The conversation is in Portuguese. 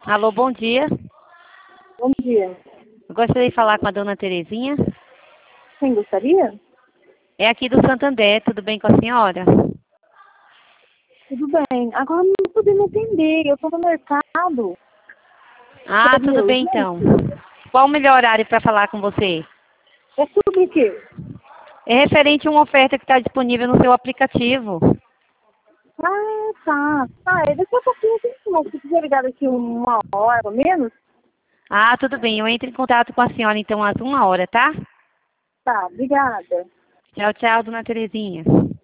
Alô, bom dia. Bom dia. Eu gostaria de falar com a dona Terezinha. Quem gostaria? É aqui do Santander, tudo bem com a senhora? Tudo bem. Agora não estou podendo atender. Eu estou no mercado. Ah, Seria tudo bem então. urgente? Qual o melhor horário para falar com você? É sobre o quê? É referente a uma oferta que está disponível no seu aplicativo. Ah, tá. Daqui a pouquinho tem como. Se quiser ligar daqui uma hora ou menos, Ah, tudo bem. Eu entro em contato com a senhora então às 1 hora, tá? tá. Obrigada. Tchau, tchau, dona Terezinha.